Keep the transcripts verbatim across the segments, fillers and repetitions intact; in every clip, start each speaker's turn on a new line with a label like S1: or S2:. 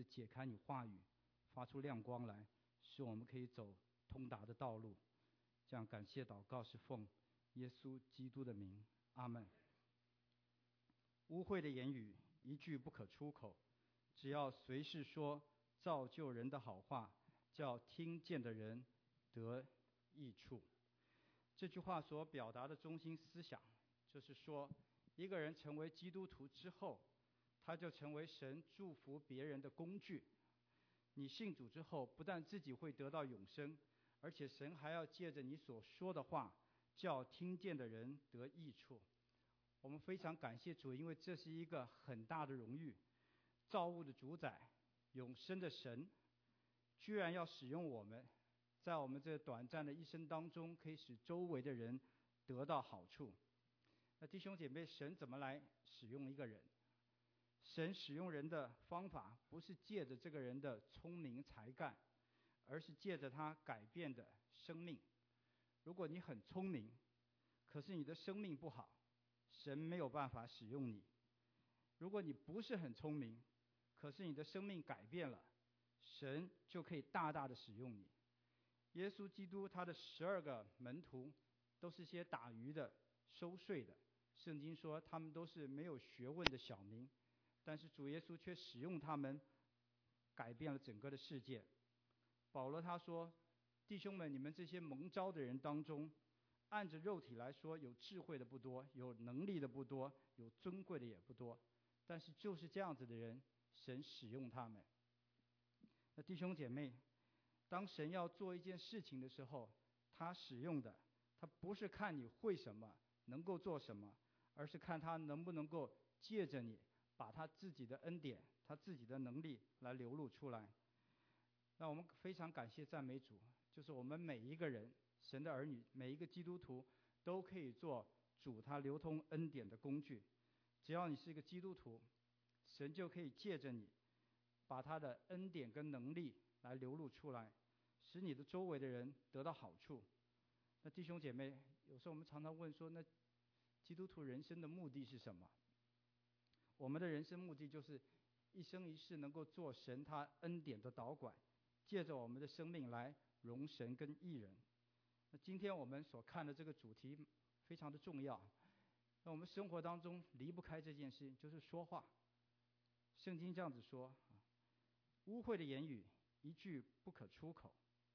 S1: 解开你话语，发出亮光来，使我们可以走通达的道路。这样感谢祷告是奉耶稣基督的名，阿们。污秽的言语一句不可出口，只要随时说造就人的好话，叫听见的人得益处。这句话所表达的中心思想，就是说一个人成为基督徒之后，他就成为神祝福别人的工具。你信主之后，不但自己会得到永生，而且神还要借着你所说的话，叫听见的人得益处。我们非常感谢主，因为这是一个很大的荣誉。造物的主宰，永生的神，居然要使用我们，在我们这短暂的一生当中，可以使周围的人得到好处。那弟兄姐妹，神怎么来使用一个人？神使用人的方法，不是借着这个人的聪明才干，而是借着他改变的生命。如果你很聪明，可是你的生命不好，神没有办法使用你。如果你不是很聪明，可是你的生命改变了，神就可以大大的使用你。耶稣基督他的十二个门徒都是些打鱼的、收税的，圣经说他们都是没有学问的小民，但是主耶稣却使用他们，改变了整个的世界。保罗他说，弟兄们，你们这些蒙召的人当中，按着肉体来说，有智慧的不多，有能力的不多，有尊贵的也不多，但是就是这样子的人，神使用他们。那弟兄姐妹，当神要做一件事情的时候，他使用的，他不是看你会什么，能够做什么，而是看他能不能够借着你，把他自己的恩典，他自己的能力来流露出来。那我们非常感谢赞美主，就是我们每一个人，神的儿女，每一个基督徒都可以做主他流通恩典的工具。只要你是一个基督徒，神就可以借着你，把他的恩典跟能力来流露出来，使你的周围的人得到好处。那弟兄姐妹，有时候我们常常问说，那基督徒人生的目的是什么？我们的人生目的就是一生一世能够做神他恩典的导管，借着我们的生命来荣神跟益人。那今天我们所看的这个主题非常的重要，那我们生活当中离不开这件事，就是说话。圣经这样子说，污秽的言语一句不可出口，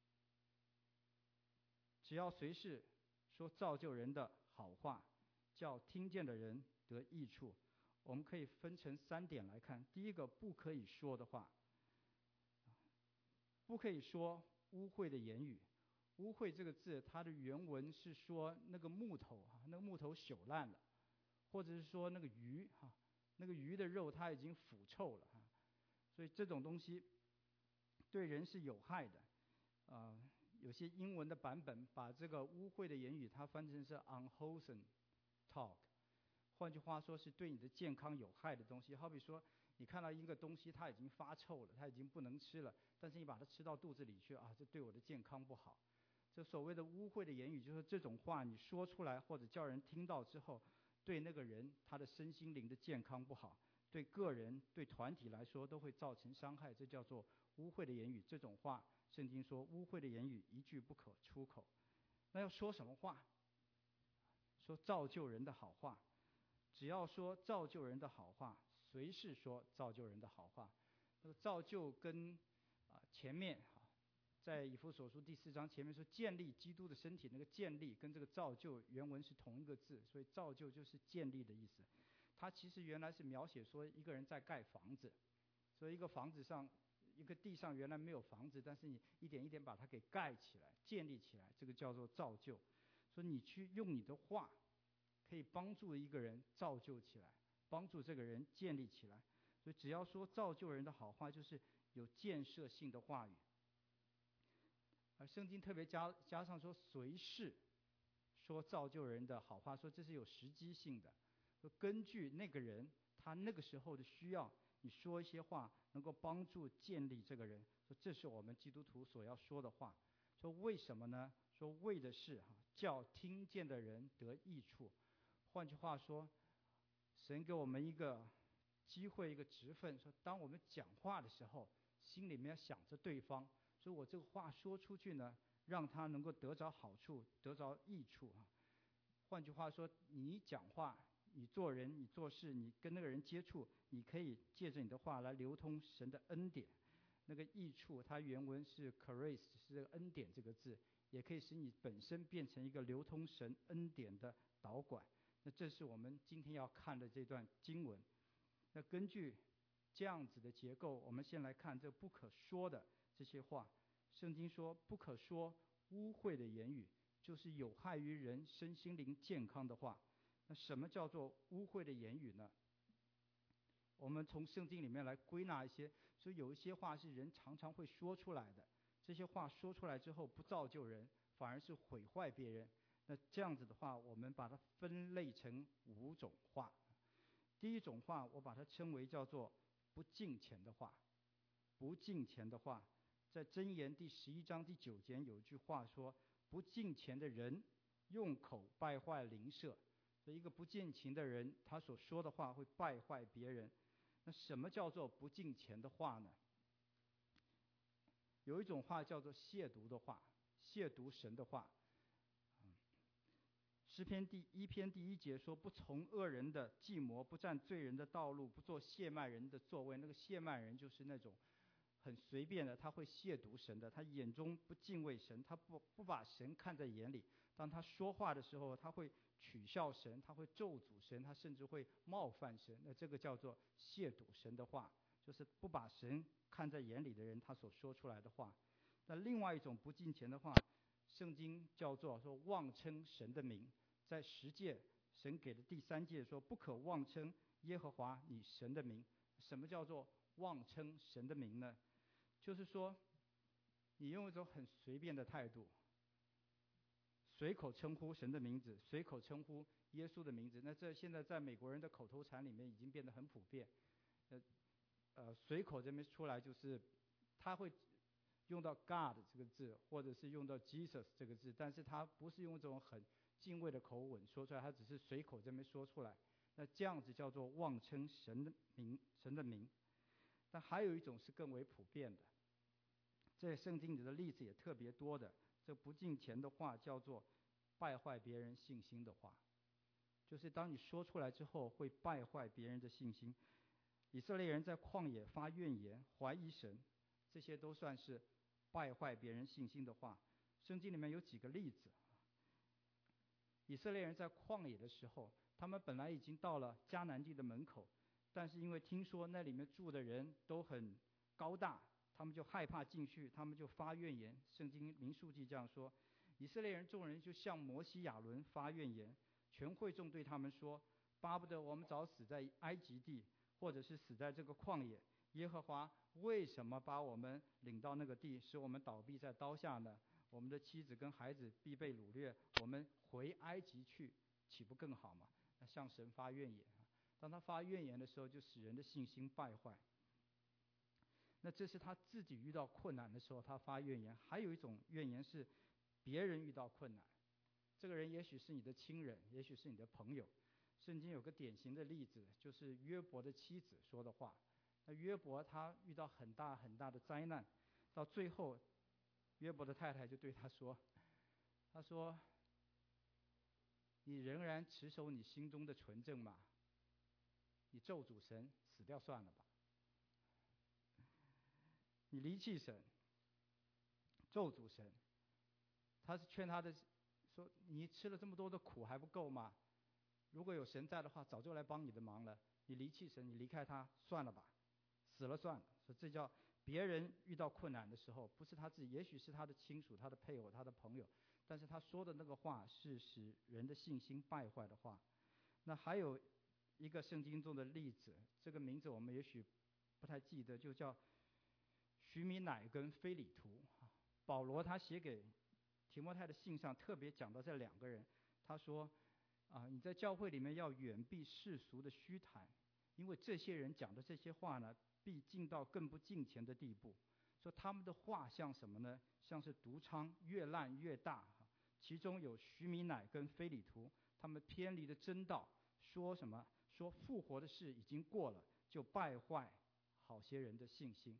S1: 只要随时说造就人的好话，叫听见的人得益处。我们可以分成三点来看。第一个，不可以说的话，不可以说污秽的言语。污秽这个字，它的原文是说那个木头，那个木头朽烂了，或者是说那个鱼，那个鱼的肉它已经腐臭了，所以这种东西对人是有害的。呃，有些英文的版本把这个污秽的言语它翻成是 unwholesome talk， 换句话说是对你的健康有害的东西。好比说你看到一个东西它已经发臭了，它已经不能吃了，但是你把它吃到肚子里去啊，这对我的健康不好。这所谓的污秽的言语，就是这种话你说出来或者叫人听到之后，对那个人他的身心灵的健康不好，对个人对团体来说都会造成伤害，这叫做污秽的言语。这种话圣经说污秽的言语一句不可出口。那要说什么话？说造就人的好话。只要说造就人的好话，随时说造就人的好话。那个造就跟啊、呃、前面啊，在以弗所书第四章前面说建立基督的身体，那个建立跟这个造就原文是同一个字，所以造就就是建立的意思。它其实原来是描写说一个人在盖房子，所以一个房子上一个地上原来没有房子，但是你一点一点把它给盖起来建立起来，这个叫做造就。所以你去用你的话可以帮助一个人造就起来，帮助这个人建立起来。所以只要说造就人的好话，就是有建设性的话语。而圣经特别加加上说随时说造就人的好话，说这是有时机性的，说根据那个人他那个时候的需要，你说一些话能够帮助建立这个人。说这是我们基督徒所要说的话。说为什么呢？说为的是叫听见的人得益处。换句话说，神给我们一个机会，一个职分，说当我们讲话的时候， 心里面想着对方，所以我这个话说出去呢，让他能够得着好处，得着益处啊。换句话说，你讲话，你做人，你做事，你跟那个人接触，你可以借着你的话来流通神的恩典。那个益处，它原文是 charis， 是这个恩典这个字，也可以使你本身变成一个流通神恩典的导管。那这是我们今天要看的这段经文。那根据这样子的结构，我们先来看这不可说的这些话。圣经说不可说污秽的言语，就是有害于人身心灵健康的话。那什么叫做污秽的言语呢？我们从圣经里面来归纳一些，所以有一些话是人常常会说出来的，这些话说出来之后不造就人，反而是毁坏别人。那这样子的话，我们把它分类成五种话。第一种话，我把它称为叫做不敬虔的话。不敬虔的话，在箴言第十一章第九节有一句话说：不敬虔的人用口败坏邻舍。所以一个不敬虔的人，他所说的话会败坏别人。那什么叫做不敬虔的话呢？有一种话叫做亵渎的话，亵渎神的话。诗篇第一篇第一节说：不从恶人的计谋，不占罪人的道路，不做亵慢人的座位。那个亵慢人就是那种很随便的，他会亵渎神的，他眼中不敬畏神，他不不把神看在眼里。当他说话的时候，他会取笑神，他会咒诅神，他甚至会冒犯神。那这个叫做亵渎神的话，就是不把神看在眼里的人他所说出来的话。那另外一种不敬虔的话，圣经叫做说妄称神的名。在十诫神给的第三诫说，不可妄称耶和华你神的名。什么叫做妄称神的名呢？就是说你用一种很随便的态度，随口称呼神的名字，随口称呼耶稣的名字。那这现在在美国人的口头禅里面已经变得很普遍。呃呃，随口这边出来就是他会用到 God 这个字，或者是用到 Jesus 这个字，但是他不是用这种很敬畏的口吻说出来，他只是随口这边说出来。那这样子叫做妄称神的名，神的名。但还有一种是更为普遍的，这圣经里的例子也特别多的，这不敬虔的话叫做败坏别人信心的话，就是当你说出来之后会败坏别人的信心。以色列人在旷野发怨言，怀疑神，这些都算是败坏别人信心的话。圣经里面有几个例子，以色列人在旷野的时候，他们本来已经到了迦南地的门口，但是因为听说那里面住的人都很高大，他们就害怕进去，他们就发怨言。圣经民数记这样说：以色列人众人就向摩西亚伦发怨言，全会众对他们说：巴不得我们早死在埃及地，或者是死在这个旷野。耶和华为什么把我们领到那个地，使我们倒闭在刀下呢？我们的妻子跟孩子必被掳掠，我们回埃及去，岂不更好吗？那向神发怨言。当他发怨言的时候，就使人的信心败坏。那这是他自己遇到困难的时候他发怨言。还有一种怨言是别人遇到困难，这个人也许是你的亲人，也许是你的朋友。圣经有个典型的例子，就是约伯的妻子说的话。那约伯他遇到很大很大的灾难，到最后约伯的太太就对他说，他说你仍然持守你心中的纯正吗？你咒诅神死掉算了吧。你离弃神，咒诅神。他是劝他的说，你吃了这么多的苦还不够吗？如果有神在的话，早就来帮你的忙了。你离弃神，你离开他算了吧，死了算了。所以这叫别人遇到困难的时候，不是他自己，也许是他的亲属、他的配偶、他的朋友，但是他说的那个话是使人的信心败坏的话。那还有一个圣经中的例子，这个名字我们也许不太记得，就叫许米乃跟非里图。保罗他写给提摩太的信上特别讲到这两个人，他说啊，你在教会里面要远避世俗的虚谈，因为这些人讲的这些话呢，必进到更不敬虔的地步。说他们的话像什么呢？像是毒疮，越烂越大。其中有许米乃跟非里图，他们偏离了真道，说什么？说复活的事已经过了，就败坏好些人的信心。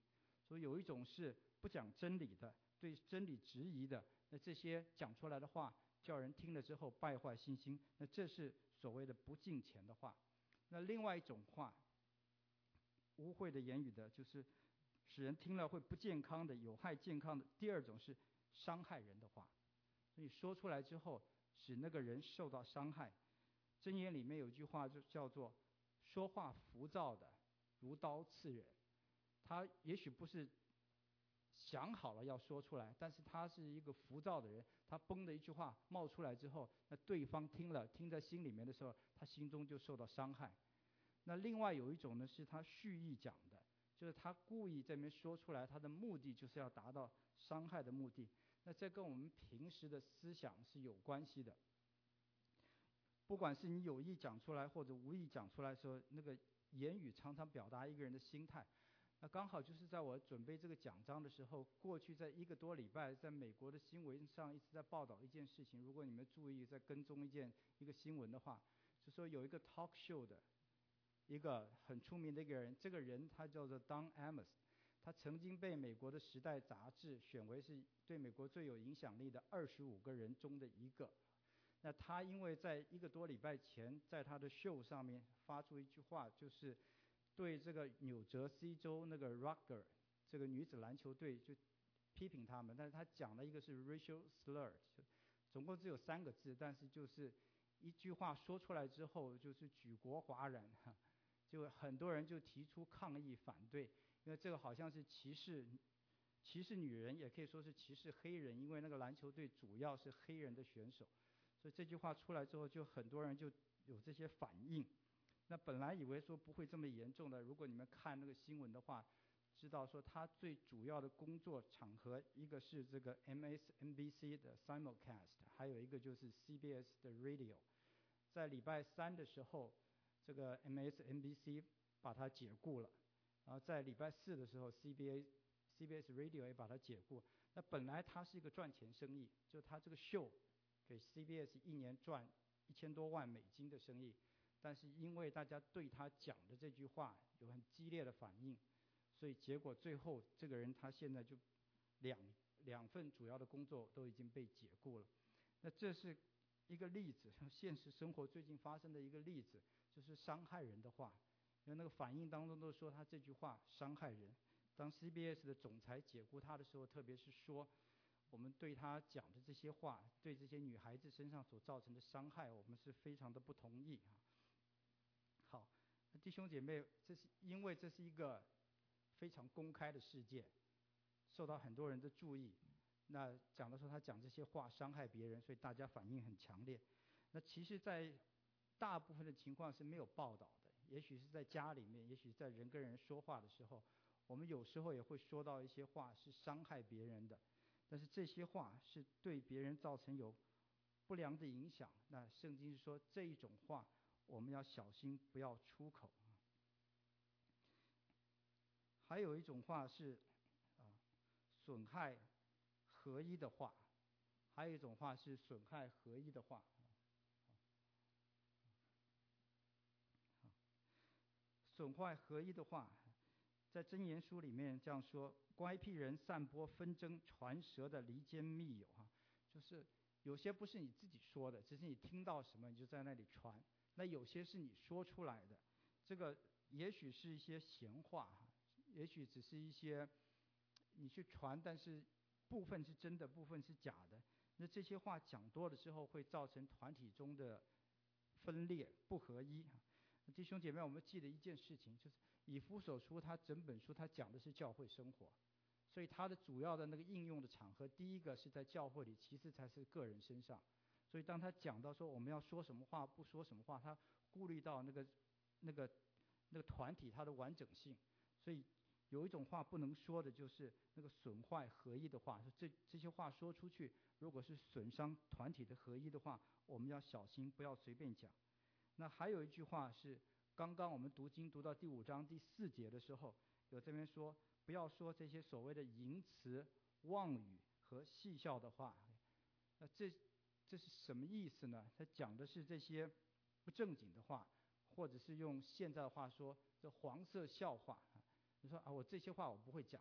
S1: 所以有一种是不讲真理的，对真理质疑的，那这些讲出来的话叫人听了之后败坏信心，那这是所谓的不敬虔的话。那另外一种话，污秽的言语的，就是使人听了会不健康的、有害健康的。第二种是伤害人的话，所以说出来之后使那个人受到伤害。箴言里面有句话就叫做说话浮躁的如刀刺人，他也许不是想好了要说出来，但是他是一个浮躁的人，他崩的一句话冒出来之后，那对方听了听在心里面的时候，他心中就受到伤害。那另外有一种呢，是他蓄意讲的，就是他故意这边说出来，他的目的就是要达到伤害的目的。那这跟我们平时的思想是有关系的。不管是你有意讲出来或者无意讲出来的时候，那个言语常常表达一个人的心态。那刚好就是在我准备这个讲章的时候，过去在一个多礼拜，在美国的新闻上一直在报道一件事情。如果你们注意在跟踪一件一个新闻的话，就说有一个 talk show 的一个很出名的一个人，这个人他叫做 Don Amos， 他曾经被美国的时代杂志选为是对美国最有影响力的二十五个人中的一个。那他因为在一个多礼拜前在他的秀上面发出一句话，就是对这个纽泽西州那个 Rutgers 这个女子篮球队就批评他们，但是他讲了一个是 racial slur， 总共只有三个字，但是就是一句话说出来之后就是举国哗然，就很多人就提出抗议反对，因为这个好像是歧视歧视女人，也可以说是歧视黑人，因为那个篮球队主要是黑人的选手，所以这句话出来之后就很多人就有这些反应。那本来以为说不会这么严重的，如果你们看那个新闻的话，知道说他最主要的工作场合，一个是这个 M S N B C 的 simulcast， 还有一个就是 C B S 的 radio。在礼拜三的时候，这个 M S N B C 把它解雇了，然后在礼拜四的时候 C B S C B S radio 也把它解雇。那本来它是一个赚钱生意，就它这个秀给 C B S 一年赚一千多万美金的生意。但是因为大家对他讲的这句话有很激烈的反应，所以结果最后这个人他现在就两两份主要的工作都已经被解雇了。那这是一个例子，现实生活最近发生的一个例子，就是伤害人的话，因为那个反应当中都说他这句话伤害人。当 C B S 的总裁解雇他的时候，特别是说我们对他讲的这些话，对这些女孩子身上所造成的伤害，我们是非常的不同意啊。好，弟兄姐妹，这是因为这是一个非常公开的事件，受到很多人的注意。那讲的说他讲这些话伤害别人，所以大家反应很强烈。那其实在大部分的情况是没有报道的，也许是在家里面，也许在人跟人说话的时候，我们有时候也会说到一些话是伤害别人的，但是这些话是对别人造成有不良的影响。那圣经是说这一种话我们要小心不要出口。还有一种话是啊损害合一的话，还有一种话是损害合一的话。损坏合一的话，在箴言书里面这样说：乖僻人散播纷争，传舌的离间密友哈，就是有些不是你自己说的，只是你听到什么你就在那里传。那有些是你说出来的，这个也许是一些闲话，也许只是一些你去传，但是部分是真的，部分是假的。那这些话讲多了之后，会造成团体中的分裂不合一。弟兄姐妹，我们记得一件事情，就是以弗所书，它整本书它讲的是教会生活，所以它的主要的那个应用的场合，第一个是在教会里，其次才是个人身上。所以当他讲到说我们要说什么话，不说什么话，他顾虑到那个那个那个团体它的完整性。所以有一种话不能说的，就是那个损坏合一的话，这这些话说出去，如果是损伤团体的合一的话，我们要小心，不要随便讲。那还有一句话是刚刚我们读经读到第五章第四节的时候，有这边说不要说这些所谓的淫词妄语和戏笑的话。那这这是什么意思呢？他讲的是这些不正经的话，或者是用现在的话说这黄色笑话。你说啊，我这些话我不会讲的，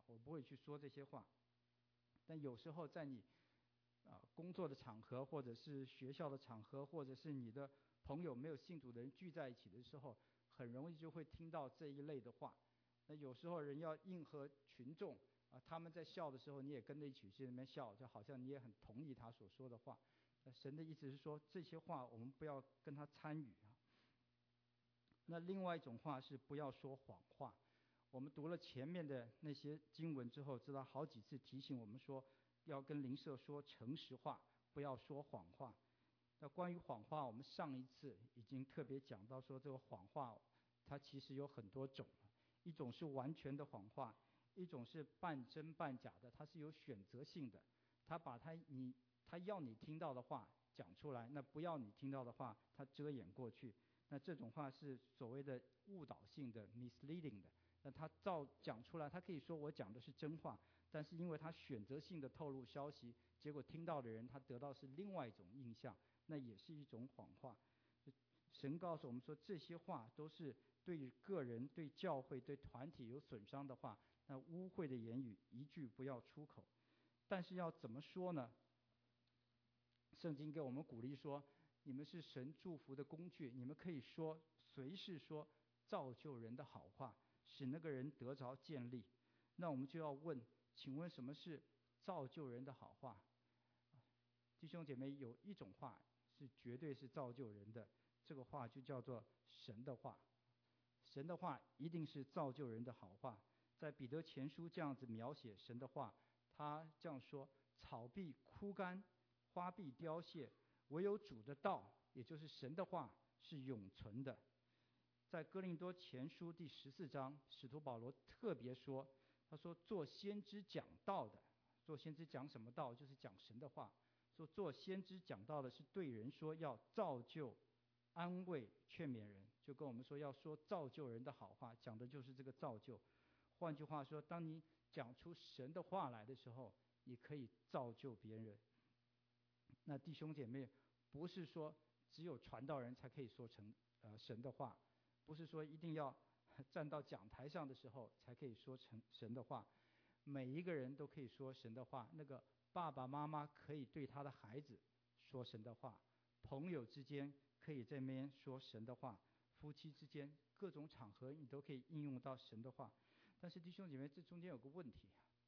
S1: 我不会去说这些话。但有时候在你啊、呃、工作的场合，或者是学校的场合，或者是你的朋友没有信主的人聚在一起的时候，很容易就会听到这一类的话。那有时候人要应和群众啊、呃，他们在笑的时候，你也跟着一起去那边笑，就好像你也很同意他所说的话。那神的意思是说，这些话我们不要跟他参与啊。那另外一种话是不要说谎话。我们读了前面的那些经文之后，知道好几次提醒我们说，要跟邻舍说诚实话，不要说谎话。那关于谎话，我们上一次已经特别讲到说，这个谎话它其实有很多种，一种是完全的谎话，一种是半真半假的，它是有选择性的，他把他你他要你听到的话讲出来，那不要你听到的话他遮掩过去。那这种话是所谓的误导性的 misleading 的。那他照讲出来，他可以说我讲的是真话，但是因为他选择性的透露消息，结果听到的人他得到是另外一种印象，那也是一种谎话。神告诉我们说，这些话都是对个人、对教会、对团体有损伤的话，那污秽的言语一句不要出口。但是要怎么说呢？圣经给我们鼓励说，你们是神祝福的工具，你们可以说，随时说造就人的好话，使那个人得着建立。那我们就要问，请问什么是造就人的好话？弟兄姐妹，有一种话是绝对是造就人的，这个话就叫做神的话。神的话一定是造就人的好话。在彼得前书这样子描写神的话，他这样说：草必枯干，花必凋谢，唯有主的道，也就是神的话是永存的。在哥林多前书第十四章，使徒保罗特别说，他说做先知讲道的，做先知讲什么道？就是讲神的话。说做先知讲道的是对人说要造就、安慰、劝勉人，就跟我们说要说造就人的好话，讲的就是这个造就。换句话说，当你讲出神的话来的时候，你可以造就别人。那弟兄姐妹，不是说只有传道人才可以说成呃神的话，不是说一定要站到讲台上的时候才可以说成神的话，每一个人都可以说神的话。那个爸爸妈妈可以对他的孩子说神的话，朋友之间可以在那边说神的话，夫妻之间各种场合你都可以应用到神的话。但是弟兄姐妹，这中间有个问题，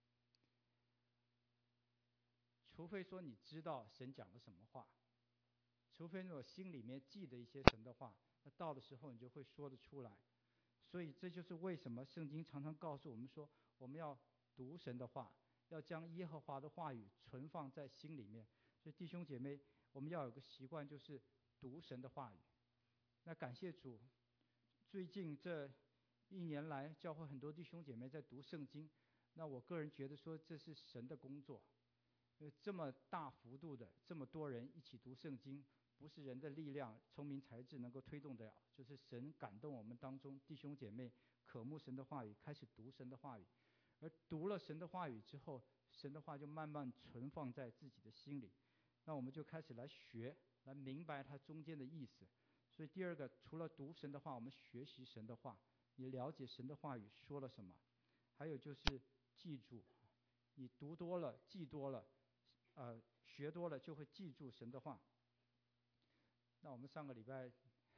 S1: 除非说你知道神讲了什么话，除非我心里面记得一些神的话，那到的时候你就会说得出来。所以这就是为什么圣经常常告诉我们说，我们要读神的话，要将耶和华的话语存放在心里面。所以弟兄姐妹，我们要有个习惯，就是读神的话语。那感谢主，最近这一年来，教会很多弟兄姐妹在读圣经。那我个人觉得说，这是神的工作。因为这么大幅度的这么多人一起读圣经，不是人的力量、聪明才智能够推动得了，就是神感动我们当中弟兄姐妹渴慕神的话语，开始读神的话语。而读了神的话语之后，神的话就慢慢存放在自己的心里，那我们就开始来学，来明白它中间的意思。所以第二个，除了读神的话，我们学习神的话，你了解神的话语说了什么。还有就是记住，你读多了记多了，呃，学多了就会记住神的话。那我们上个礼拜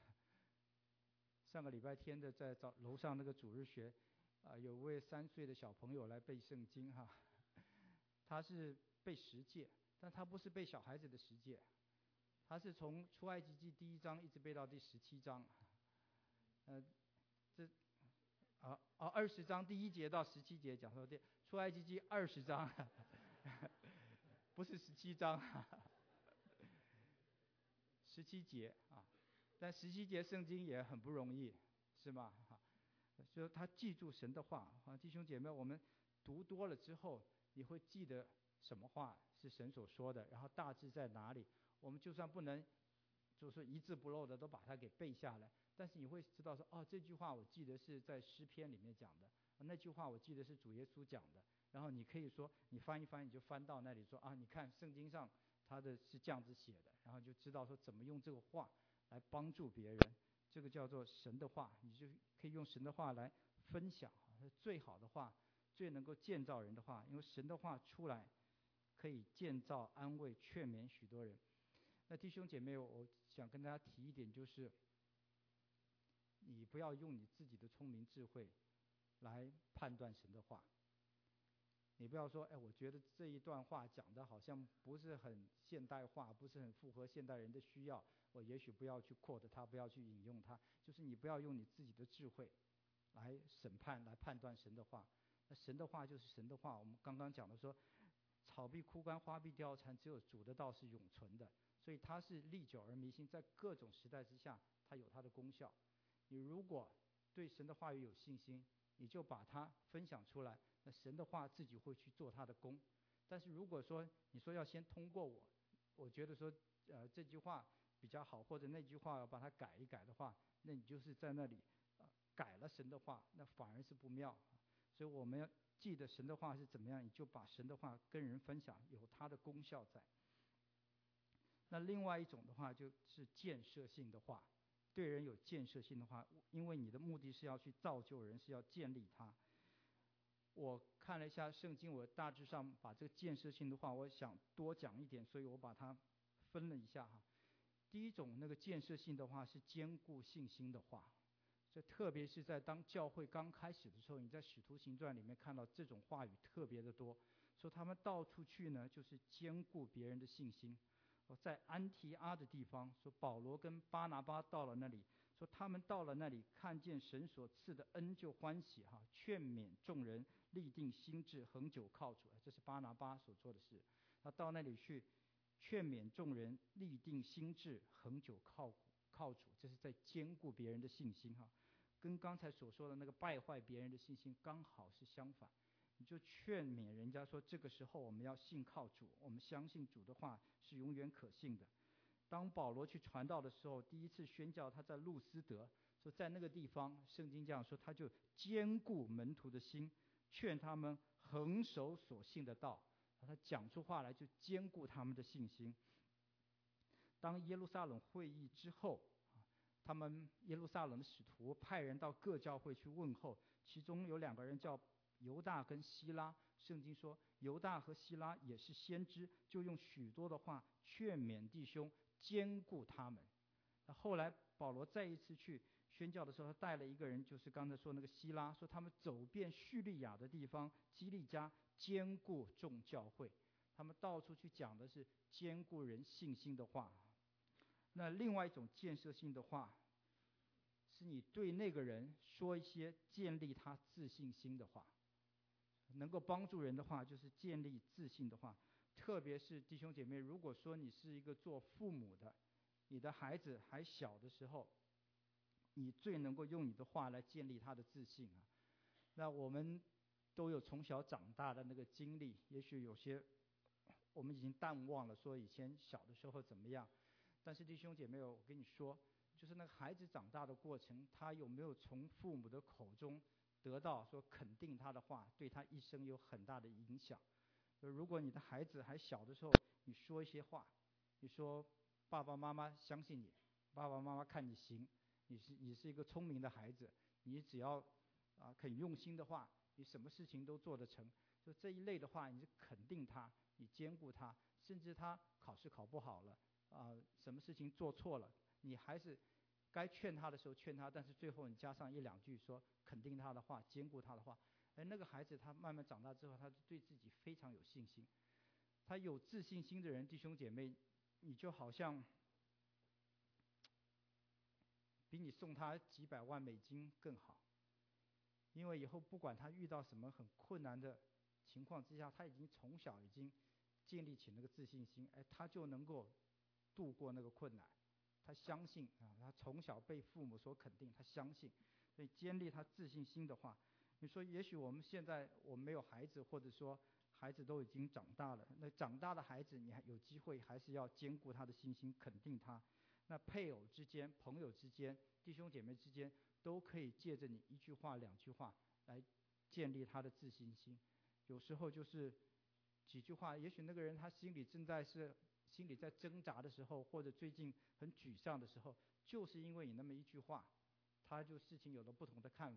S1: 上个礼拜天的在早楼上那个主日学啊、呃，有位三岁的小朋友来背圣经哈，他是背十诫，但他不是背小孩子的十诫，他是从出埃及记第一章一直背到第十七章，呃，这啊啊二十章第一节到十七节讲说的出埃及记二十章，不是十七章，十七节啊，但十七节圣经也很不容易，是吗？哈，所以他记住神的话啊，弟兄姐妹，我们读多了之后，你会记得什么话是神所说的，然后大致在哪里。我们就算不能，就是一字不漏的都把它给背下来，但是你会知道说，哦，这句话我记得是在诗篇里面讲的，那句话我记得是主耶稣讲的。然后你可以说，你翻一翻，你就翻到那里说啊，你看圣经上他的是这样子写的，然后就知道说怎么用这个话来帮助别人。这个叫做神的话，你就可以用神的话来分享最好的话， 最能够建造人的话，因为神的话出来可以建造、安慰、劝勉许多人。那弟兄姐妹，我想跟大家提一点，就是你不要用你自己的聪明智慧来判断神的话。你不要说，哎，我觉得这一段话讲的好像不是很现代化，不是很符合现代人的需要，我也许不要去 quote 它，不要去引用它。就是你不要用你自己的智慧来审判、来判断神的话。那神的话就是神的话。我们刚刚讲的说，草必枯干，花必凋残，只有主的道是永存的。所以它是历久而弥新，在各种时代之下，它有它的功效。你如果对神的话语有信心，你就把它分享出来，那神的话自己会去做他的功。但是如果说你说要先通过我，我觉得说呃这句话比较好，或者那句话要把它改一改的话，那你就是在那里呃改了神的话，那反而是不妙。所以我们要记得神的话是怎么样，你就把神的话跟人分享，有它的功效在。那另外一种的话就是建设性的话，对人有建设性的话，因为你的目的是要去造就人，是要建立他。我看了一下圣经，我大致上把这个建设性的话，我想多讲一点，所以我把它分了一下哈。第一种那个建设性的话是坚固信心的话，这特别是在当教会刚开始的时候，你在使徒行传里面看到这种话语特别的多，说他们到处去呢，就是坚固别人的信心。在安提阿的地方，说保罗跟巴拿巴到了那里，说他们到了那里，看见神所赐的恩就欢喜哈，劝勉众人，立定心志，恒久靠主。这是巴拿巴所做的事。他到那里去劝勉众人，立定心志，恒久靠靠主，这是在兼顾别人的信心哈，跟刚才所说的那个败坏别人的信心刚好是相反。你就劝勉人家说，这个时候我们要信靠主，我们相信主的话是永远可信的。当保罗去传道的时候，第一次宣教他在路斯德，说在那个地方，圣经这样说，他就坚固门徒的心，劝他们恒守所信的道。他讲出话来就坚固他们的信心。当耶路撒冷会议之后，他们耶路撒冷的使徒派人到各教会去问候，其中有两个人叫犹大跟希拉，圣经说犹大和希拉也是先知，就用许多的话劝勉弟兄，坚固他们。那后来保罗再一次去宣教的时候，他带了一个人，就是刚才说那个希拉，说他们走遍叙利亚的地方，基利家坚固众教会。他们到处去讲的是坚固人信心的话。那另外一种建设性的话，是你对那个人说一些建立他自信心的话。能够帮助人的话，就是建立自信的话。特别是弟兄姐妹，如果说你是一个做父母的，你的孩子还小的时候，你最能够用你的话来建立他的自信啊。那我们都有从小长大的那个经历，也许有些我们已经淡忘了，说以前小的时候怎么样。但是弟兄姐妹，我跟你说，就是那个孩子长大的过程，他有没有从父母的口中得到说肯定他的话，对他一生有很大的影响。如果你的孩子还小的时候，你说一些话，你说爸爸妈妈相信你，爸爸妈妈看你行，你是你是一个聪明的孩子，你只要啊肯用心的话，你什么事情都做得成。就这一类的话，你是肯定他，你兼顾他，甚至他考试考不好了啊，什么事情做错了，你还是该劝他的时候劝他，但是最后你加上一两句说肯定他的话，兼顾他的话，哎，那个孩子他慢慢长大之后，他对自己非常有信心。他有自信心的人，弟兄姐妹，你就好像比你送他几百万美金更好，因为以后不管他遇到什么很困难的情况之下，他已经从小已经建立起那个自信心，哎，他就能够度过那个困难。他相信啊，他从小被父母所肯定，他相信，所以建立他自信心的话，你说也许我们现在我们没有孩子，或者说孩子都已经长大了，那长大的孩子你还有机会还是要兼顾他的信心，肯定他。那配偶之间、朋友之间、弟兄姐妹之间，都可以借着你一句话、两句话来建立他的自信心。有时候就是几句话，也许那个人他心里正在是心里在挣扎的时候，或者最近很沮丧的时候，就是因为你那么一句话，他就事情有了不同的看法。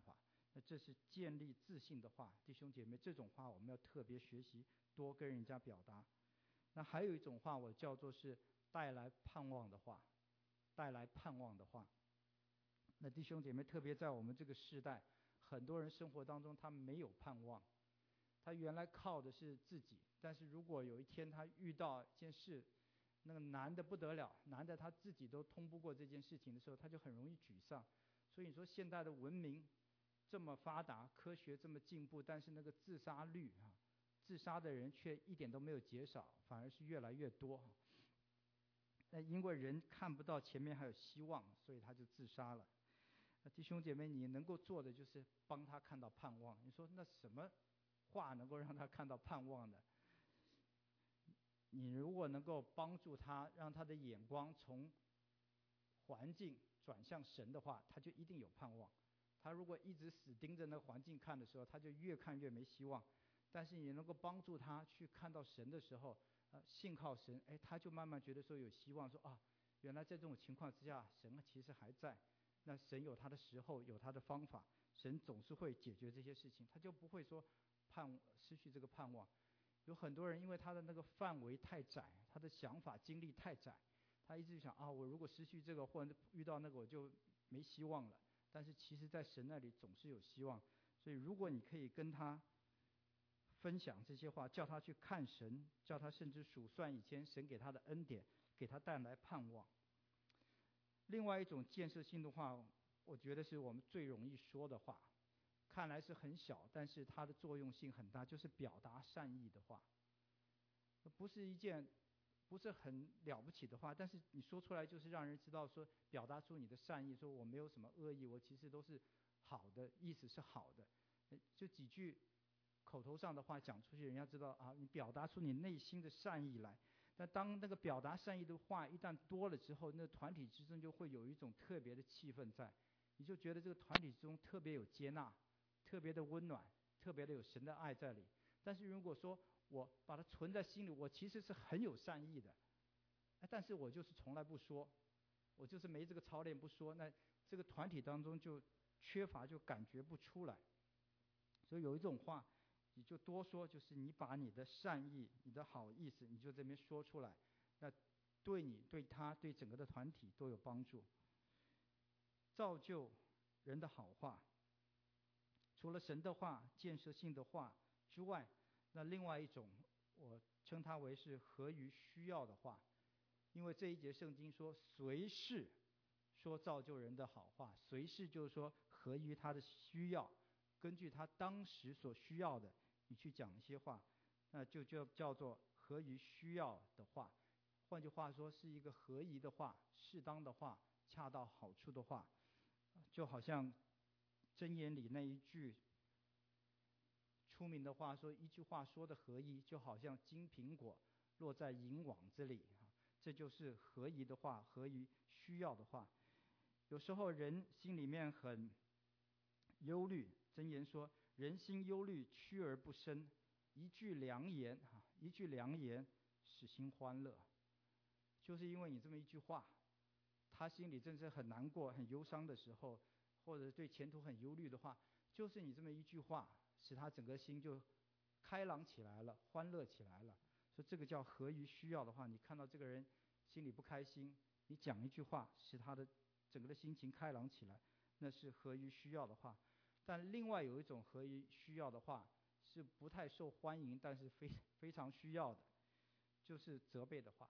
S1: 那这是建立自信的话，弟兄姐妹，这种话我们要特别学习，多跟人家表达。那还有一种话，我叫做是带来盼望的话，带来盼望的话。那弟兄姐妹，特别在我们这个时代，很多人生活当中他没有盼望，他原来靠的是自己，但是如果有一天他遇到一件事，那个难得不得了，难得他自己都通不过这件事情的时候，他就很容易沮丧。所以你说现代的文明这么发达，科学这么进步，但是那个自杀率啊，自杀的人却一点都没有减少，反而是越来越多。那因为人看不到前面还有希望，所以他就自杀了。那弟兄姐妹，你能够做的就是帮他看到盼望。你说那什么话能够让他看到盼望的？你如果能够帮助他，让他的眼光从环境转向神的话，他就一定有盼望。他如果一直死盯着那环境看的时候，他就越看越没希望。但是你能够帮助他去看到神的时候，呃，信靠神，哎，他就慢慢觉得说有希望，说啊，原来在这种情况之下，神其实还在。那神有他的时候，有他的方法，神总是会解决这些事情，他就不会说盼失去这个盼望。有很多人因为他的那个范围太窄，他的想法经历太窄，他一直想啊，我如果失去这个或者遇到那个，我就没希望了。但是其实在神那里总是有希望。所以如果你可以跟他分享这些话，叫他去看神，叫他甚至数算以前神给他的恩典，给他带来盼望。另外一种建设性的话，我觉得是我们最容易说的话，看来是很小，但是它的作用性很大，就是表达善意的话。不是一件不是很了不起的话，但是你说出来就是让人知道说，表达出你的善意，说我没有什么恶意，我其实都是好的，意思是好的。就几句口头上的话讲出去，人家知道啊，你表达出你内心的善意来。但当那个表达善意的话一旦多了之后，那团体之中就会有一种特别的气氛在，你就觉得这个团体之中特别有接纳，特别的温暖，特别的有神的爱在里。但是如果说我把它存在心里，我其实是很有善意的，但是我就是从来不说，我就是没这个操练不说，那这个团体当中就缺乏，就感觉不出来。所以有一种话你就多说，就是你把你的善意，你的好意思，你就这边说出来，那对你对他对整个的团体都有帮助。造就人的好话，除了神的话建设性的话之外，那另外一种我称它为是合于需要的话。因为这一节圣经说随时说造就人的好话，随时就是说合于他的需要，根据他当时所需要的你去讲一些话，那就就叫做合于需要的话。换句话说，是一个合宜的话，适当的话，恰到好处的话。就好像箴言里那一句出名的话说，一句话说的合宜，就好像金苹果落在银网子里，这就是合宜的话，合于需要的话。有时候人心里面很忧虑，箴言说人心忧虑，屈而不伸，一句良言一句良言使心欢乐。就是因为你这么一句话，他心里正是很难过很忧伤的时候，或者对前途很忧虑的话，就是你这么一句话使他整个心就开朗起来了，欢乐起来了。所以这个叫合于需要的话。你看到这个人心里不开心，你讲一句话使他的整个的心情开朗起来，那是合于需要的话。但另外有一种合于需要的话是不太受欢迎，但是非非常需要的，就是责备的话。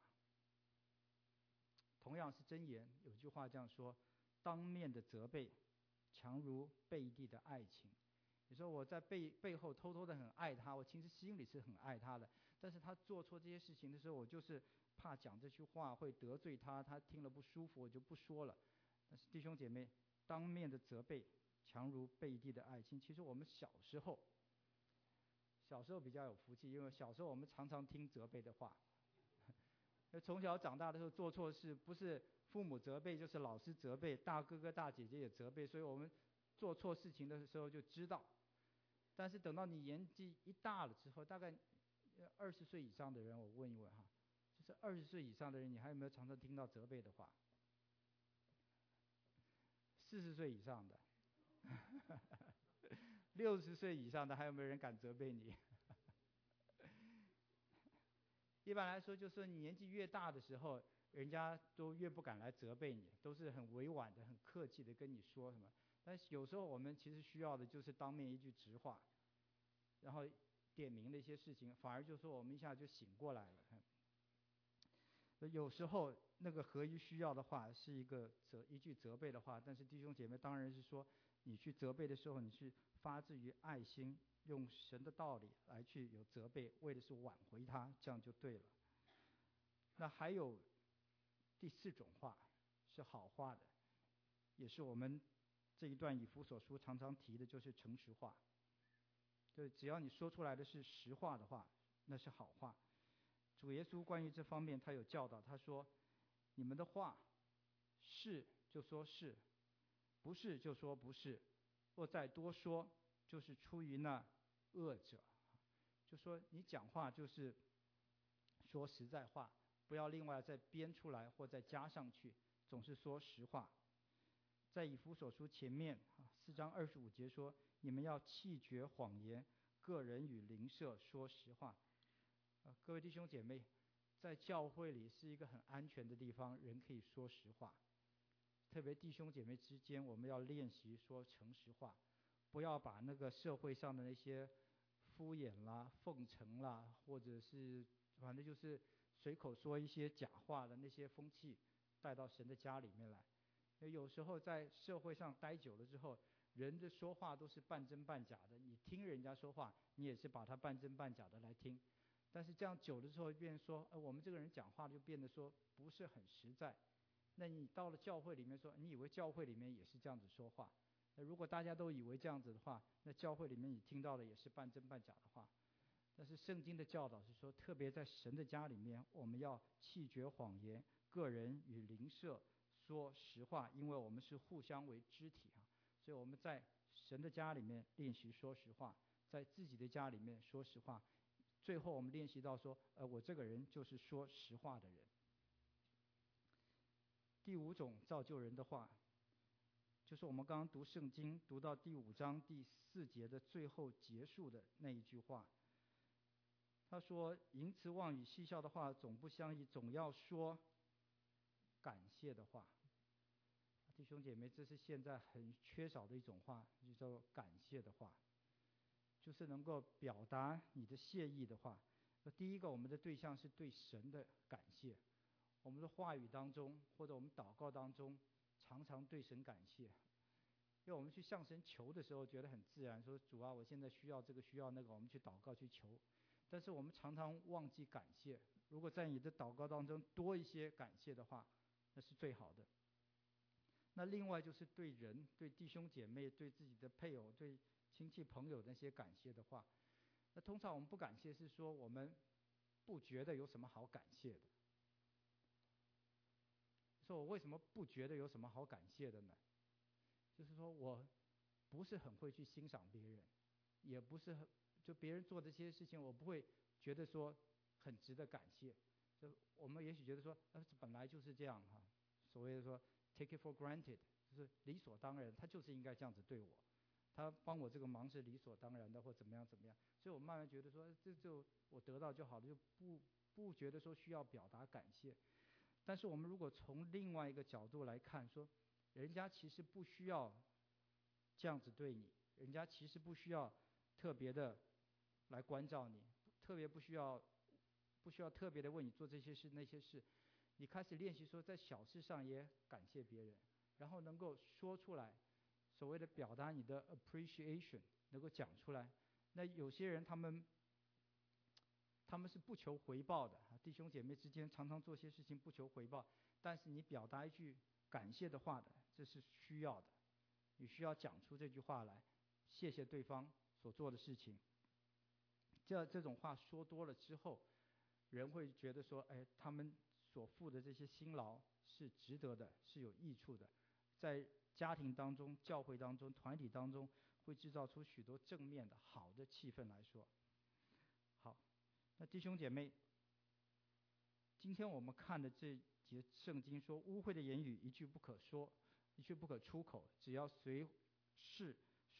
S1: 同样是箴言，有句话这样说，当面的责备强如背地的爱情。你说我在背背后偷偷的很爱他，我其实心里是很爱他的，但是他做错这些事情的时候，我就是怕讲这句话会得罪他，他听了不舒服，我就不说了。但是弟兄姐妹，当面的责备强如背地的爱情。其实我们小时候小时候比较有福气，因为小时候我们常常听责备的话，从小长大的时候做错事，不是父母责备就是老师责备，大哥哥大姐姐也责备，所以我们做错事情的时候就知道。但是等到你年纪一大了之后，大概二十岁以上的人，我问一问哈，就是二十岁以上的人，你还有没有常常听到责备的话？四十岁以上的六十岁以上的还有没有人敢责备你？一般来说，就是你年纪越大的时候，人家都越不敢来责备你，都是很委婉的、很客气的跟你说什么。但是有时候我们其实需要的就是当面一句直话，然后点明了一些事情，反而就说我们一下就醒过来了。有时候那个合一需要的话是一个责一句责备的话，但是弟兄姐妹当然是说，你去责备的时候，你是发自于爱心，用神的道理来去有责备，为的是挽回他，这样就对了。那还有第四种话是好话的，也是我们这一段以弗所书常常提的，就是诚实话。对，只要你说出来的是实话的话，那是好话。主耶稣关于这方面他有教导，他说你们的话是就说是，不是就说不是，若再多说就是出于那恶者。就说你讲话就是说实在话，不要另外再编出来或再加上去，总是说实话。在以弗所书前面四章二十五节说，你们要弃绝谎言，个人与邻舍说实话。呃，各位弟兄姐妹，在教会里是一个很安全的地方，人可以说实话。特别弟兄姐妹之间，我们要练习说诚实话，不要把那个社会上的那些敷衍啦、奉承啦，或者是反正就是随口说一些假话的那些风气带到神的家里面来。因为有时候在社会上待久了之后，人的说话都是半真半假的，你听人家说话，你也是把它半真半假的来听。但是这样久了之后，变成说，呃，我们这个人讲话就变得说不是很实在。那你到了教会里面说，你以为教会里面也是这样子说话？那如果大家都以为这样子的话，那教会里面你听到的也是半真半假的话。但是圣经的教导是说，特别在神的家里面，我们要弃绝谎言，个人与邻舍说实话，因为我们是互相为肢体啊。所以我们在神的家里面练习说实话，在自己的家里面说实话。最后我们练习到说，呃，我这个人就是说实话的人。第五种造就人的话，就是我们刚刚读圣经读到第五章第四节的最后结束的那一句话。他说，淫词妄语戏笑的话总不相宜，总要说感谢的话。弟兄姐妹，这是现在很缺少的一种话，就叫做感谢的话，就是能够表达你的谢意的话。那第一个，我们的对象是对神的感谢，我们的话语当中或者我们祷告当中常常对神感谢。因为我们去向神求的时候觉得很自然，说主啊，我现在需要这个需要那个，我们去祷告去求。但是我们常常忘记感谢，如果在你的祷告当中多一些感谢的话，那是最好的。那另外就是对人、对弟兄姐妹、对自己的配偶、对亲戚朋友那些感谢的话。那通常我们不感谢是说我们不觉得有什么好感谢的。说我为什么不觉得有什么好感谢的呢？就是说我不是很会去欣赏别人，也不是很就别人做这些事情，我不会觉得说很值得感谢。就我们也许觉得说，呃，本来就是这样哈、啊，所谓的说 take it for granted， 就是理所当然，他就是应该这样子对我，他帮我这个忙是理所当然的，或怎么样怎么样。所以我慢慢觉得说，这就我得到就好了，就不不觉得说需要表达感谢。但是我们如果从另外一个角度来看，说人家其实不需要这样子对你，人家其实不需要特别的来关照你，特别不需要不需要特别的为你做这些事那些事。你开始练习说在小事上也感谢别人，然后能够说出来，所谓的表达你的 appreciation， 能够讲出来。那有些人他们他们是不求回报的，弟兄姐妹之间常常做些事情不求回报，但是你表达一句感谢的话的，这是需要的。你需要讲出这句话来，谢谢对方所做的事情。这这种话说多了之后，人会觉得说，哎，他们所付的这些辛劳是值得的，是有益处的。在家庭当中、教会当中、团体当中，会制造出许多正面的好的气氛来说。好，那弟兄姐妹，今天我们看的这节圣经说，污秽的言语一句不可说，一句不可出口，只要随事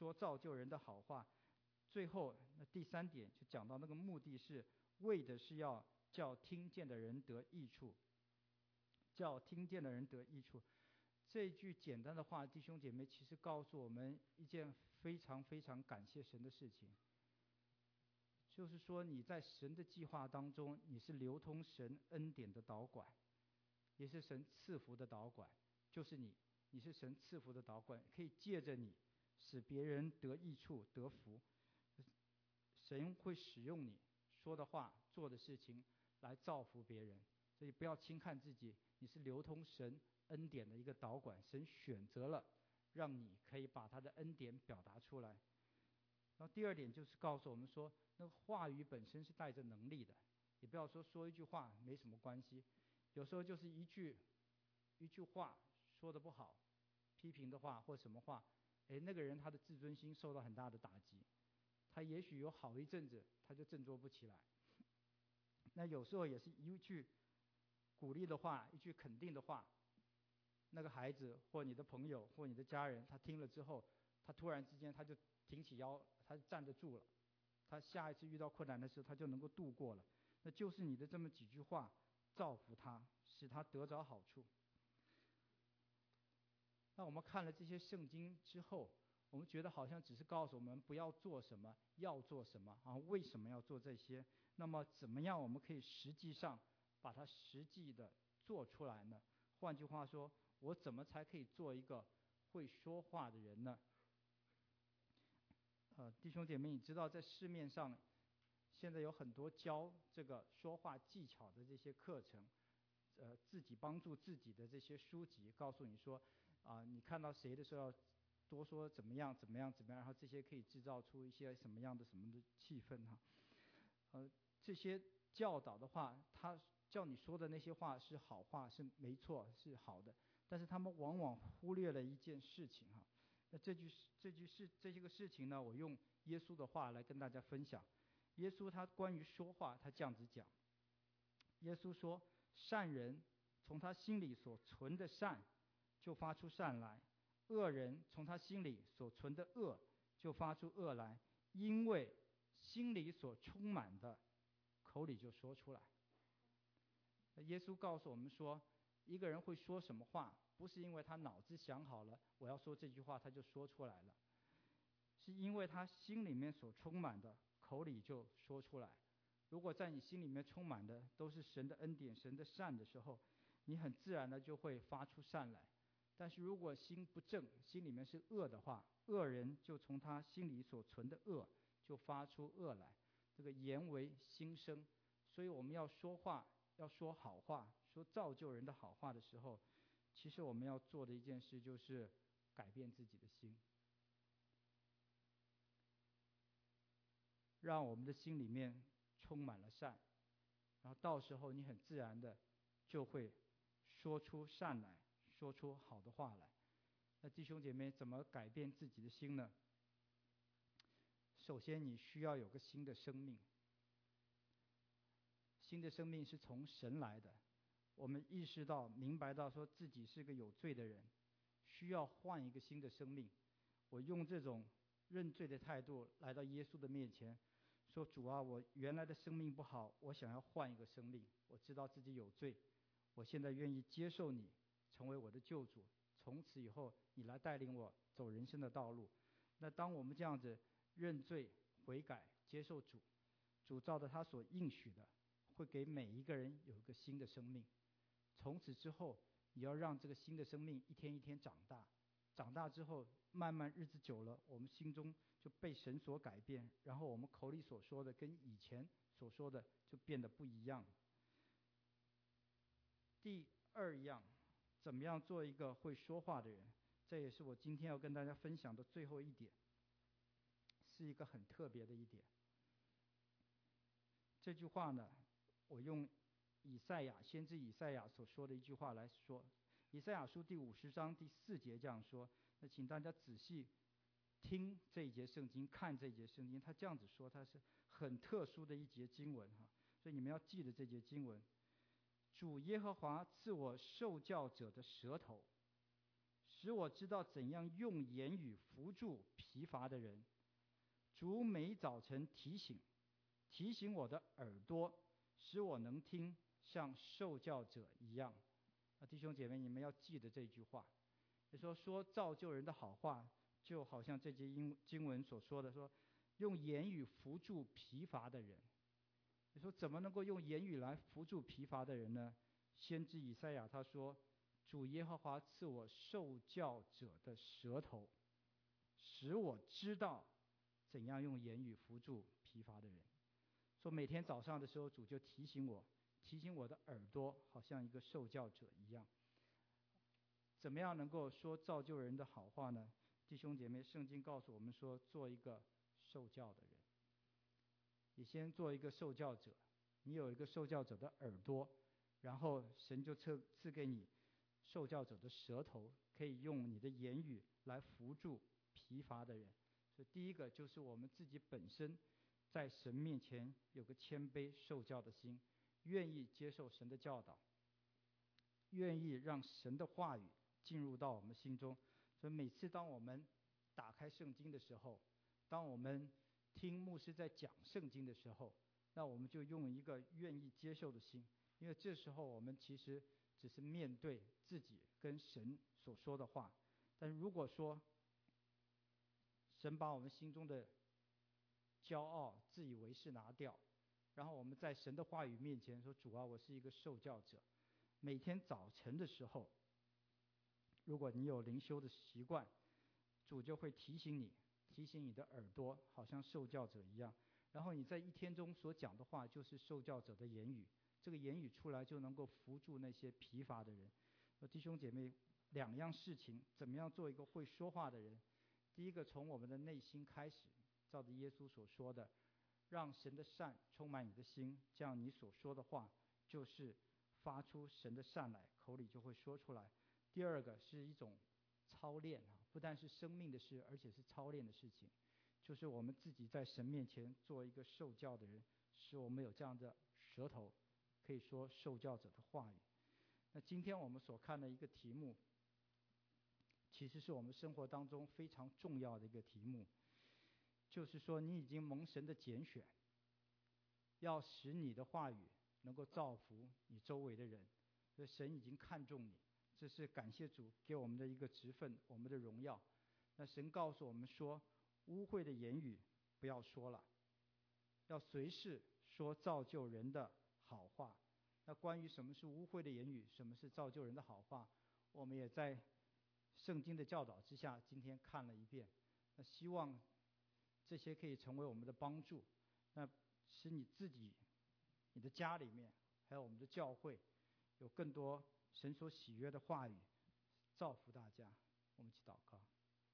S1: 说造就人的好话。最后那第三点就讲到那个目的是为的是要叫听见的人得益处，叫听见的人得益处。这句简单的话，弟兄姐妹，其实告诉我们一件非常非常感谢神的事情，就是说你在神的计划当中，你是流通神恩典的导管，也是神赐福的导管，就是你，你是神赐福的导管，可以借着你使别人得益处得福。神会使用你说的话做的事情来造福别人，所以不要轻看自己，你是流通神恩典的一个导管，神选择了让你可以把他的恩典表达出来。然后第二点就是告诉我们说，那个话语本身是带着能力的，也不要说说一句话没什么关系，有时候就是一句一句话说的不好，批评的话或什么话，哎，那个人他的自尊心受到很大的打击，他也许有好一阵子他就振作不起来。那有时候也是一句鼓励的话，一句肯定的话，那个孩子或你的朋友或你的家人，他听了之后，他突然之间他就挺起腰，他站得住了，他下一次遇到困难的时候他就能够度过了。那就是你的这么几句话造福他，使他得着好处。那我们看了这些圣经之后，我们觉得好像只是告诉我们不要做什么，要做什么啊？为什么要做这些？那么怎么样我们可以实际上把它实际的做出来呢？换句话说，我怎么才可以做一个会说话的人呢？呃，弟兄姐妹，你知道在市面上现在有很多教这个说话技巧的这些课程，呃，自己帮助自己的这些书籍，告诉你说，啊、呃，你看到谁的时候要多说怎么样怎么样怎么样，然后这些可以制造出一些什么样的什么的气氛哈。呃，这些教导的话，他叫你说的那些话是好话，是没错，是好的，但是他们往往忽略了一件事情哈。那这句这句事这些个事情呢，我用耶稣的话来跟大家分享。耶稣他关于说话，他这样子讲。耶稣说：“善人从他心里所存的善，就发出善来；恶人从他心里所存的恶，就发出恶来。因为心里所充满的，口里就说出来。”耶稣告诉我们说，一个人会说什么话，不是因为他脑子想好了我要说这句话他就说出来了，是因为他心里面所充满的，口里就说出来。如果在你心里面充满的都是神的恩典、神的善的时候，你很自然的就会发出善来。但是如果心不正，心里面是恶的话，恶人就从他心里所存的恶就发出恶来。这个言为心生，所以我们要说话，要说好话，说造就人的好话的时候，其实我们要做的一件事就是改变自己的心，让我们的心里面充满了善，然后到时候你很自然的就会说出善来，说出好的话来。那弟兄姐妹，怎么改变自己的心呢？首先你需要有个新的生命，新的生命是从神来的。我们意识到明白到说自己是个有罪的人，需要换一个新的生命。我用这种认罪的态度来到耶稣的面前，说主啊，我原来的生命不好，我想要换一个生命。我知道自己有罪，我现在愿意接受你成为我的救主，从此以后你来带领我走人生的道路。那当我们这样子认罪悔改接受主，主照着他所应许的会给每一个人有一个新的生命。从此之后你要让这个新的生命一天一天长大，长大之后慢慢日子久了，我们心中就被神所改变，然后我们口里所说的跟以前所说的就变得不一样。第二样，怎么样做一个会说话的人，这也是我今天要跟大家分享的最后一点，是一个很特别的一点。这句话呢，我用以赛亚先知以赛亚所说的一句话来说。以赛亚书第五十章第四节这样说，那请大家仔细听这一节圣经，看这一节圣经，他这样子说，它是很特殊的一节经文哈，所以你们要记得这节经文。主耶和华赐我受教者的舌头， 使我知道怎样用言语扶助疲乏的人。主每早晨提醒提醒我的耳朵，使我能听，像受教者一样。啊，弟兄姐妹，你们要记得这句话。你说说造就人的好话，就好像这节英经文所说的，说用言语扶助疲乏的人。你说怎么能够用言语来扶助疲乏的人呢？先知以赛亚他说，主耶和华赐我受教者的舌头，使我知道怎样用言语扶助疲乏的人。说每天早上的时候，主就提醒我，提醒我的耳朵，好像一个受教者一样。怎么样能够说造就人的好话呢？弟兄姐妹，圣经告诉我们说，做一个受教的人。你先做一个受教者，你有一个受教者的耳朵，然后神就赐赐给你受教者的舌头，可以用你的言语来扶助疲乏的人。所以第一个就是我们自己本身在神面前有个谦卑受教的心，愿意接受神的教导，愿意让神的话语进入到我们心中。所以每次当我们打开圣经的时候，当我们听牧师在讲圣经的时候，那我们就用一个愿意接受的心，因为这时候我们其实只是面对自己跟神所说的话。但如果说神把我们心中的骄傲自以为是拿掉，然后我们在神的话语面前说，主啊，我是一个受教者。每天早晨的时候，如果你有灵修的习惯，主就会提醒你，提醒你的耳朵，好像受教者一样。然后你在一天中所讲的话，就是受教者的言语。这个言语出来，就能够扶助那些疲乏的人。弟兄姐妹，两样事情，怎么样做一个会说话的人？第一个，从我们的内心开始，照着耶稣所说的，让神的善充满你的心，这样你所说的话就是发出神的善来，口里就会说出来。第二个是一种操练啊，不但是生命的事，而且是操练的事情，就是我们自己在神面前做一个受教的人，使我们有这样的舌头，可以说受教者的话语。那今天我们所看的一个题目，其实是我们生活当中非常重要的一个题目，就是说你已经蒙神的拣选，要使你的话语能够造福你周围的人，所以神已经看重你，这是感谢主给我们的一个职分，我们的荣耀。那神告诉我们说，污秽的言语不要说了，要随时说造就人的好话。那关于什么是污秽的言语，什么是造就人的好话，我们也在圣经的教导之下今天看了一遍。那希望这些可以成为我们的帮助，那使你自己、你的家里面，还有我们的教会，有更多神所喜悦的话语，造福大家。我们一起祷告。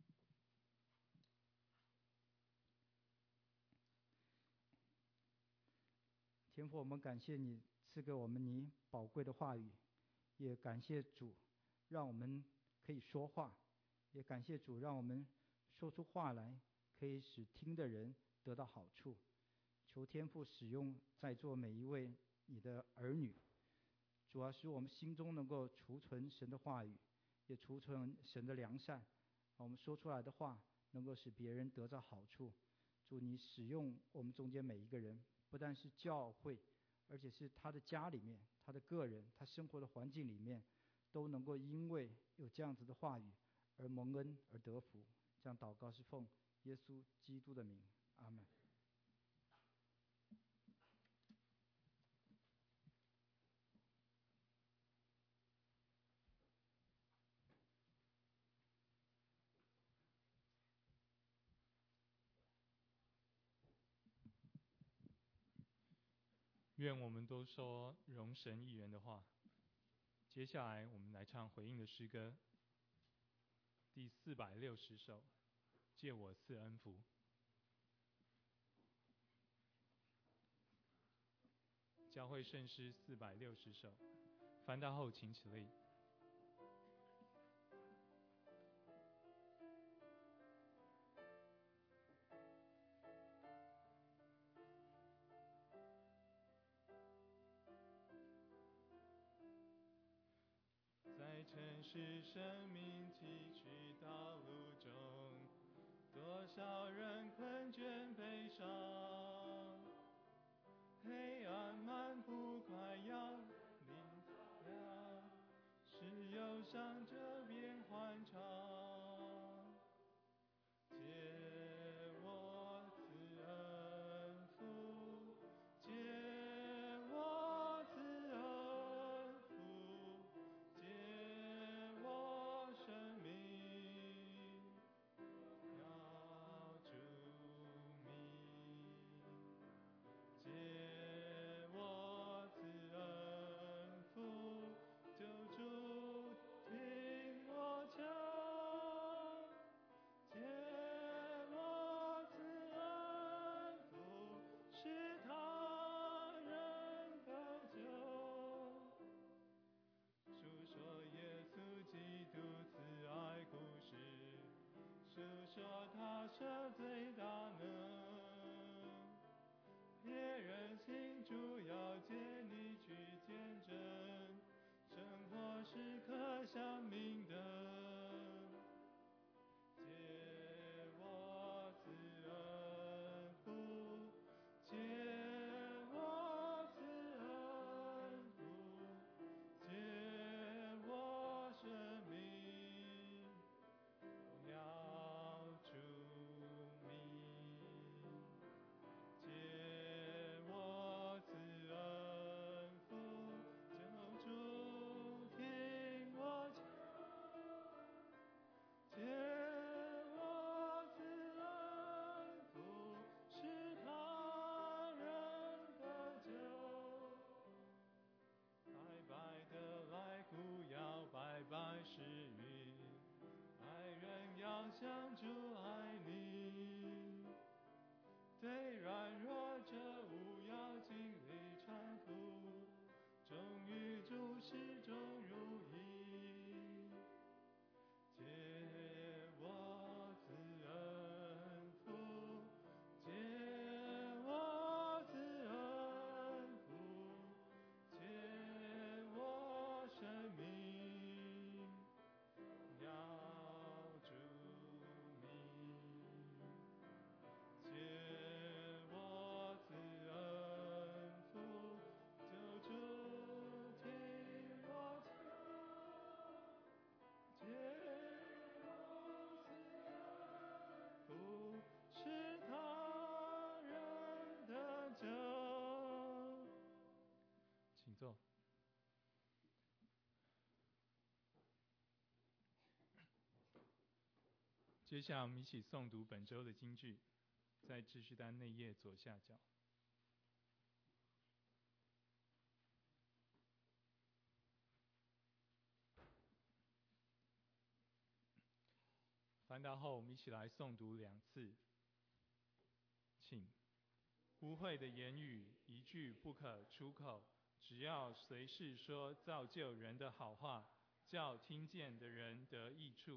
S1: 天父，我们感谢你赐给我们你宝贵的话语，也感谢主让我们可以说话，也感谢主让我们说出话来，可以使听的人得到好处。求天父使用在座每一位你的儿女，主要使我们心中能够储存神的话语，也储存神的良善，我们说出来的话能够使别人得到好处。主，你使用我们中间每一个人，不但是教会，而且是他的家里面，他的个人，他生活的环境里面，都能够因为有这样子的话语而蒙恩而得福。这样祷告是奉耶稣基督的名，阿们。
S2: 愿我们都说容神一人的话。接下来我们来唱回应的诗歌，第四百六十首，借我赐恩福。教会圣诗四百六十首，翻到后请起立。在在城市生命崎岖道路中，多少人困倦悲伤，黑暗漫步快要临了，是忧伤这边欢唱。借我赐恩福，借我赐恩福，借我生命，要主名。借我赐恩福，救主听我求。借我赐恩福，使他人得救。述说耶稣基督慈爱故事，述说他赦罪大能。别人信主要借你去见证，生活是可想明的。借我赐恩福，借我赐恩福，借我生命，要主名。借我赐恩福，救主听我求。借我赐恩福，使他人得救。白白的来哭要白白施予，爱人要像主爱你。对软弱者务要经历残酷，忠于主始终如一。借我赐恩福，借我赐恩福，借我生命，要主名。借我赐恩福，救主听我求。借我赐恩福，使他人得救。请坐。接下来我们一起诵读本周的金句，在秩序单内页左下角。翻到后，我们一起来诵读两次。请。污秽的言语一句不可出口，只要随时说造就人的好话，叫听见的人得益处。